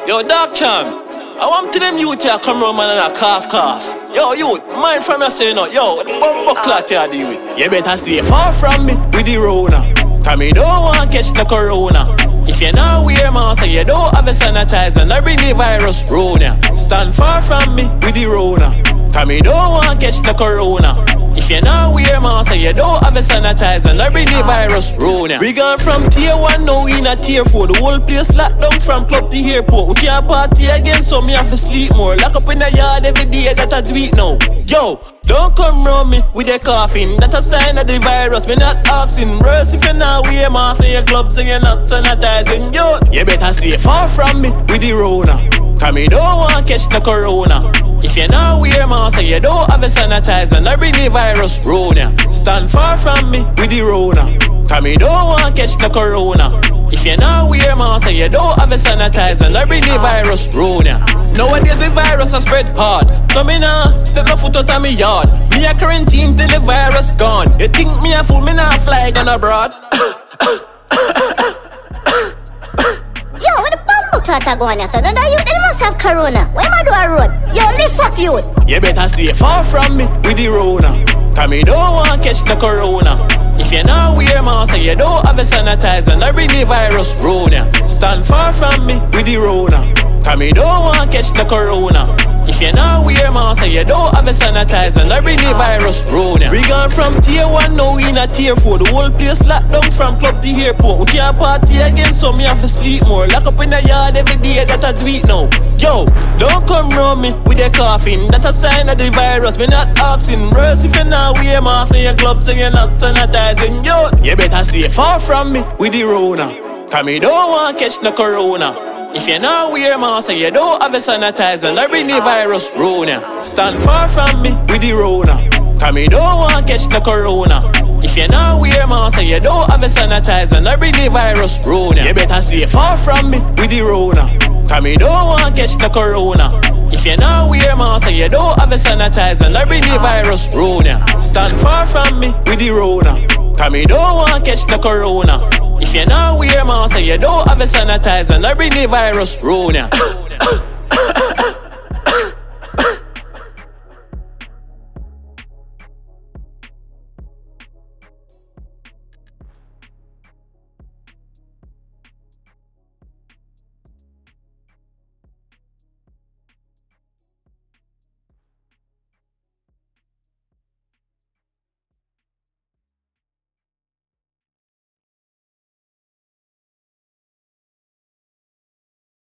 Yo, Dark Charm, I want to them youth here come round man and a cough. Yo, youth, mind from your say no. Yo, what the bumbo clot you deal with? You better stay far from me with the Rona. Cause me don't want catch no corona. If you not wear mask and you don't have a sanitizer, I bring the virus Rona. Stand far from me with the Rona. Cause me don't want catch no corona. If you not wear mask and you don't have a sanitizer, I bring the virus Rona. We gone from tier 1 now we in a tier 4. The whole place locked down from club to airport. We can't party again so me have to sleep more. Lock up in the yard every day that I do it now. Yo, don't come round me with a coughing. That's a sign of the virus, me not asking. Worse if you not wear mask and your gloves and you're not sanitizing. Yo, you better stay far from me with the Rona. Cause me don't want catch no corona. If you not wear mask and you don't have a sanitizer, I bring the virus Rona. Stand far from me with the Rona. Cause me don't want catch no corona. If you not wear mask and you don't have a sanitizer, I bring the virus Rona. Nowadays the virus has spread hard, so me nah step my foot out of me yard. Me a quarantine till the virus gone. You think me a fool, me nah fly gun abroad. Yo, what the bumbo clot a go on here? So none of you, they must have corona. Where am I do a road? Yo, lift up youth. You better stay far from me with the Rona. Cause me don't want catch no corona. If you not wear mask and you don't have a sanitizer, I bring the virus Rona. Stand far from me with the Rona. Cause me don't want catch no corona. If you not wear mask and you don't have a sanitizer, I bring the virus Rona. We gone from tier 1 now we in a tier 4. The whole place locked down from club to airport. We can't party again so me have to sleep more. Lock up in the yard every day that I do it now. Yo, don't come round me with a coughing. That's a sign of the virus, me not asking. Worse if you not wear mask and your gloves and you're not sanitizing. Yo, you better stay far from me with the Rona. Cause me don't want catch no corona. If you not wear mask and you don't have a sanitizer, I bring the virus Rona. Stand far from me with the Rona. Cause me don't want catch no corona. If you not wear mask and you don't have a sanitizer, I bring the virus Rona. You better stay far from me with the Rona. Cause me don't want catch no corona. If you not wear mask and you don't have a sanitizer, I bring the virus Rona. Stand far from me with the Rona. Cause me don't want catch no corona. If you not wear mask and you don't have a sanitizer, I bring the virus Rona.